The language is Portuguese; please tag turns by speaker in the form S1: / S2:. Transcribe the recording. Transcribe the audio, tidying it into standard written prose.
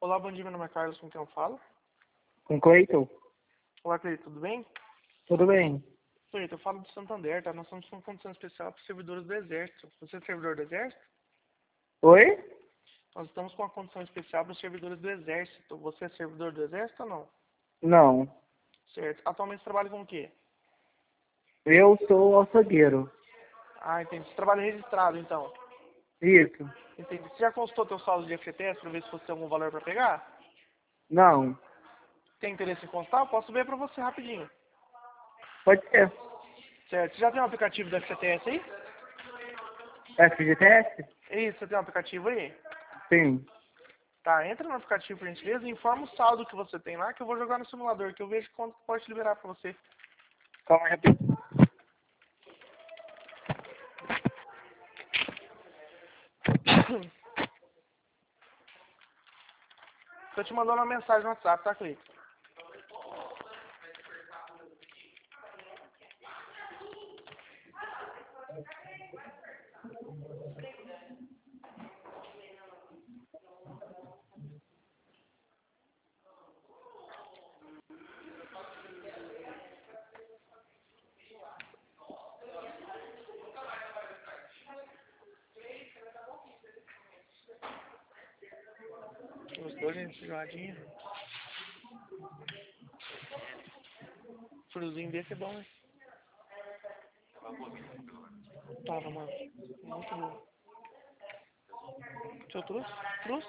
S1: Olá, bom dia, meu nome é Carlos, com quem eu falo?
S2: Com Cleiton?
S1: Olá, Cleiton, tudo bem?
S2: Tudo bem.
S1: Cleiton, eu falo do Santander, tá? Nós estamos com uma condição especial para os servidores do Exército. Você é servidor do Exército?
S2: Oi?
S1: Nós estamos com uma condição especial para os servidores do Exército. Você é servidor do Exército ou não?
S2: Não.
S1: Certo. Atualmente você trabalha com o quê?
S2: Eu sou açougueiro.
S1: Ah, entendi. Você trabalha registrado, então.
S2: Isso.
S1: Entendi. Você já consultou teu saldo de FGTS para ver se você tem algum valor para pegar?
S2: Não.
S1: Tem interesse em consultar? Eu posso ver para você rapidinho.
S2: Pode ser.
S1: Certo. Você já tem um aplicativo do FGTS aí?
S2: FGTS?
S1: É isso, você tem um aplicativo aí?
S2: Sim.
S1: Tá, entra no aplicativo, por gentileza, e informa o saldo que você tem lá, que eu vou jogar no simulador, que eu vejo quanto pode liberar pra você.
S2: Calma aí, rapidinho.
S1: Tô te mandando uma mensagem no WhatsApp, tá, Cleiton? Gostou, gente? Feijoadinha. Friozinho desse é bom, né? Tava, mano. Muito bom. Seu trouxe? Trouxe?